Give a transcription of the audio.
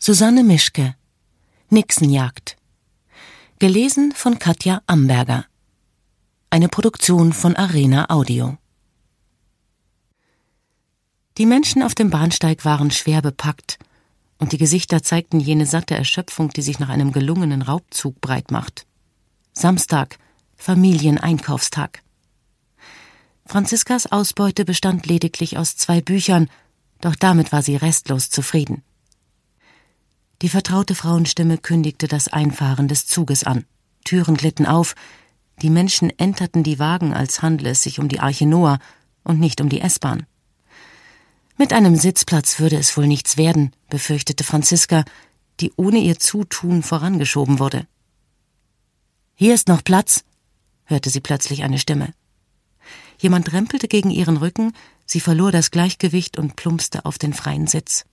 Susanne Mischke, Nixenjagd. Gelesen von Katja Amberger. Eine Produktion von Arena Audio. Die Menschen auf dem Bahnsteig waren schwer bepackt, und die Gesichter zeigten jene satte Erschöpfung, die sich nach einem gelungenen Raubzug breitmacht. Samstag, Familieneinkaufstag. Franziskas Ausbeute bestand lediglich aus 2 Büchern, doch damit war sie restlos zufrieden. Die vertraute Frauenstimme kündigte das Einfahren des Zuges an. Türen glitten auf, die Menschen enterten die Wagen, als handle es sich um die Arche Noah und nicht um die S-Bahn. Mit einem Sitzplatz würde es wohl nichts werden, befürchtete Franziska, die ohne ihr Zutun vorangeschoben wurde. »Hier ist noch Platz«, hörte sie plötzlich eine Stimme. Jemand rempelte gegen ihren Rücken, sie verlor das Gleichgewicht und plumpste auf den freien Sitz.